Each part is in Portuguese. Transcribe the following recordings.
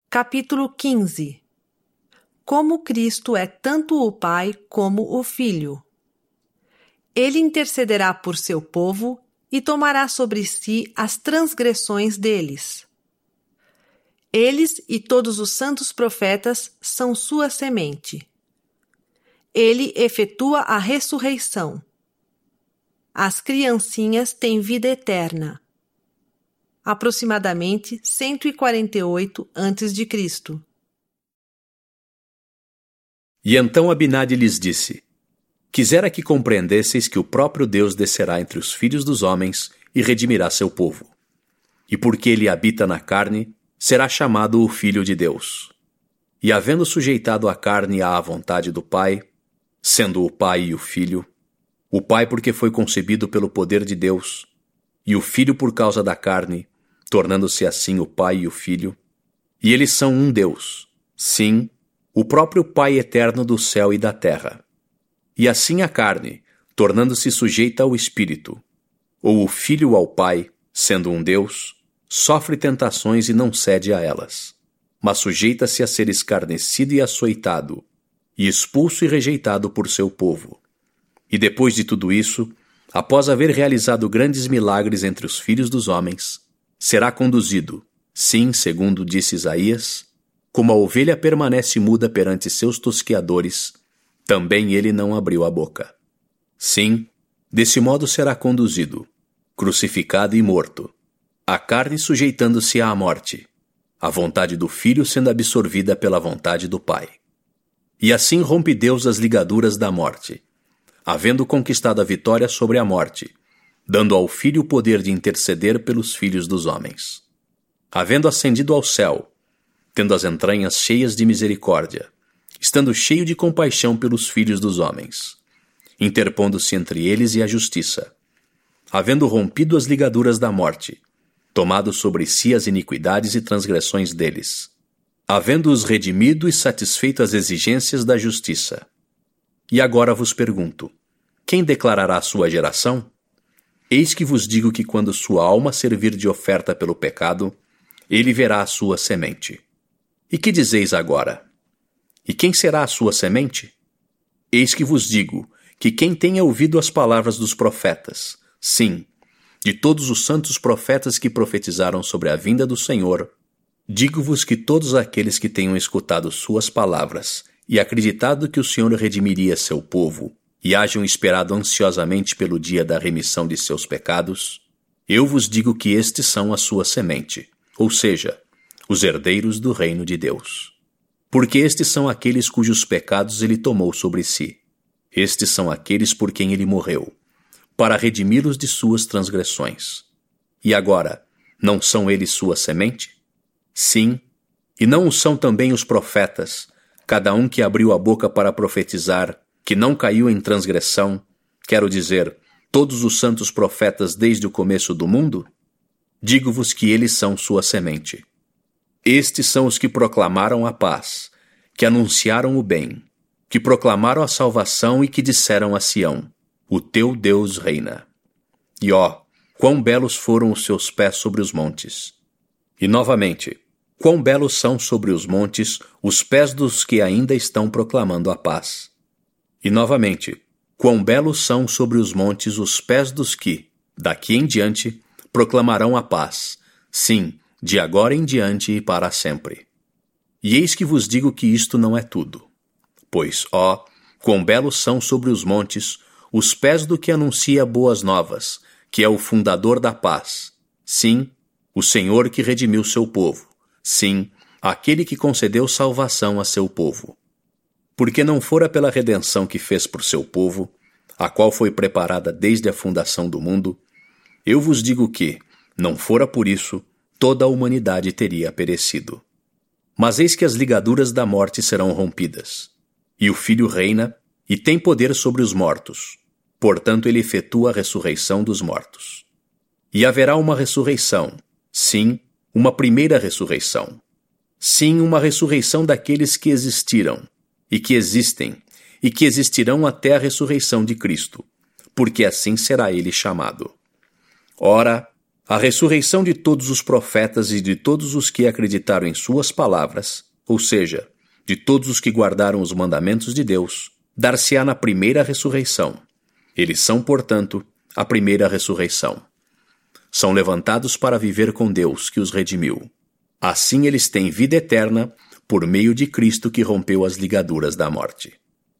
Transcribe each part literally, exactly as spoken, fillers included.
Capítulo quinze. Como Cristo é tanto o Pai como o Filho. Ele intercederá por seu povo e tomará sobre si as transgressões deles. Eles e todos os santos profetas são sua semente. Ele efetua a ressurreição. As criancinhas têm vida eterna. Aproximadamente cento e quarenta e oito antes de Cristo. E então Abinadi lhes disse: Quisera que compreendesseis que o próprio Deus descerá entre os filhos dos homens e redimirá seu povo. E porque ele habita na carne, será chamado o Filho de Deus. E havendo sujeitado a carne à vontade do Pai, sendo o Pai e o Filho, o Pai porque foi concebido pelo poder de Deus, e o Filho por causa da carne, tornando-se assim o Pai e o Filho, e eles são um Deus, sim, o próprio Pai eterno do céu e da terra. E assim a carne, tornando-se sujeita ao Espírito, ou o Filho ao Pai, sendo um Deus, sofre tentações e não cede a elas, mas sujeita-se a ser escarnecido e açoitado, e expulso e rejeitado por seu povo. E depois de tudo isso, após haver realizado grandes milagres entre os filhos dos homens, será conduzido, sim, segundo disse Isaías, como a ovelha permanece muda perante seus tosqueadores, também ele não abriu a boca. Sim, desse modo será conduzido, crucificado e morto, a carne sujeitando-se à morte, a vontade do Filho sendo absorvida pela vontade do Pai. E assim rompe Deus as ligaduras da morte, havendo conquistado a vitória sobre a morte, dando ao Filho o poder de interceder pelos filhos dos homens. Havendo ascendido ao céu, tendo as entranhas cheias de misericórdia, estando cheio de compaixão pelos filhos dos homens, interpondo-se entre eles e a justiça, havendo rompido as ligaduras da morte, tomado sobre si as iniquidades e transgressões deles, havendo-os redimido e satisfeito as exigências da justiça. E agora vos pergunto, quem declarará a sua geração? Eis que vos digo que quando sua alma servir de oferta pelo pecado, ele verá a sua semente. E que dizeis agora? E quem será a sua semente? Eis que vos digo que quem tenha ouvido as palavras dos profetas, sim, de todos os santos profetas que profetizaram sobre a vinda do Senhor, digo-vos que todos aqueles que tenham escutado suas palavras e acreditado que o Senhor redimiria seu povo, e hajam esperado ansiosamente pelo dia da remissão de seus pecados, eu vos digo que estes são a sua semente, ou seja, os herdeiros do reino de Deus. Porque estes são aqueles cujos pecados ele tomou sobre si. Estes são aqueles por quem ele morreu, para redimi-los de suas transgressões. E agora, não são eles sua semente? Sim, e não o são também os profetas, cada um que abriu a boca para profetizar, que não caiu em transgressão, quero dizer, todos os santos profetas desde o começo do mundo? Digo-vos que eles são sua semente. Estes são os que proclamaram a paz, que anunciaram o bem, que proclamaram a salvação e que disseram a Sião, o teu Deus reina. E ó, quão belos foram os seus pés sobre os montes. E novamente, quão belos são sobre os montes os pés dos que ainda estão proclamando a paz. E novamente, quão belos são sobre os montes os pés dos que, daqui em diante, proclamarão a paz, sim, de agora em diante e para sempre. E eis que vos digo que isto não é tudo. Pois, ó, quão belos são sobre os montes os pés do que anuncia boas novas, que é o fundador da paz, sim, o Senhor que redimiu seu povo, sim, aquele que concedeu salvação a seu povo. Porque não fora pela redenção que fez por seu povo, a qual foi preparada desde a fundação do mundo, eu vos digo que, não fora por isso, toda a humanidade teria perecido. Mas eis que as ligaduras da morte serão rompidas, e o Filho reina e tem poder sobre os mortos, portanto ele efetua a ressurreição dos mortos. E haverá uma ressurreição, sim, uma primeira ressurreição, sim, uma ressurreição daqueles que existiram, e que existem, e que existirão até a ressurreição de Cristo, porque assim será ele chamado. Ora, A ressurreição de todos os profetas e de todos os que acreditaram em suas palavras, ou seja, de todos os que guardaram os mandamentos de Deus, dar-se-á na primeira ressurreição. Eles são, portanto, a primeira ressurreição. São levantados para viver com Deus, que os redimiu. Assim eles têm vida eterna por meio de Cristo que rompeu as ligaduras da morte.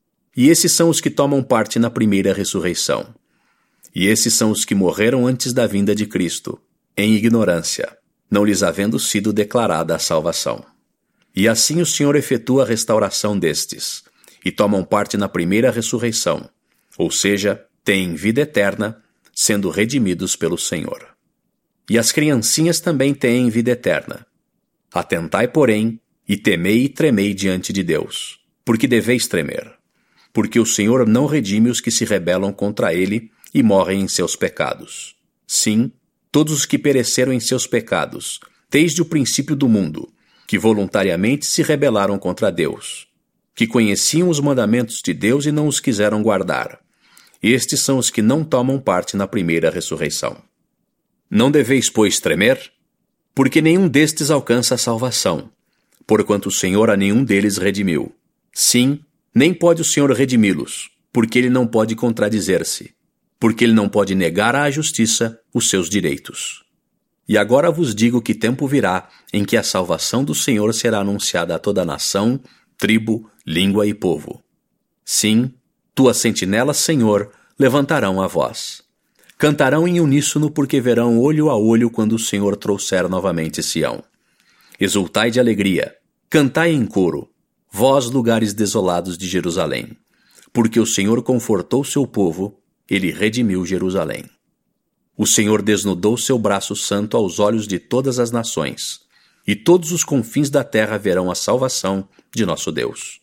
E esses são os que tomam parte na primeira ressurreição. E esses são os que morreram antes da vinda de Cristo, em ignorância, não lhes havendo sido declarada a salvação. E assim o Senhor efetua a restauração destes, e tomam parte na primeira ressurreição, ou seja, têm vida eterna, sendo redimidos pelo Senhor. E as criancinhas também têm vida eterna. Atentai, porém, e temei e tremei diante de Deus, porque deveis tremer, porque o Senhor não redime os que se rebelam contra ele e morrem em seus pecados. Sim, todos os que pereceram em seus pecados, desde o princípio do mundo, que voluntariamente se rebelaram contra Deus, que conheciam os mandamentos de Deus e não os quiseram guardar. Estes são os que não tomam parte na primeira ressurreição. Não deveis, pois, tremer? Porque nenhum destes alcança a salvação, porquanto o Senhor a nenhum deles redimiu. Sim, nem pode o Senhor redimi-los, porque ele não pode contradizer-se, porque ele não pode negar à justiça os seus direitos. E agora vos digo que tempo virá em que a salvação do Senhor será anunciada a toda nação, tribo, língua e povo. Sim, tuas sentinelas, Senhor, levantarão a voz. Cantarão em uníssono porque verão olho a olho quando o Senhor trouxer novamente Sião. Exultai de alegria, cantai em coro, vós lugares desolados de Jerusalém, porque o Senhor confortou seu povo, ele redimiu Jerusalém. O Senhor desnudou seu braço santo aos olhos de todas as nações, e todos os confins da terra verão a salvação de nosso Deus.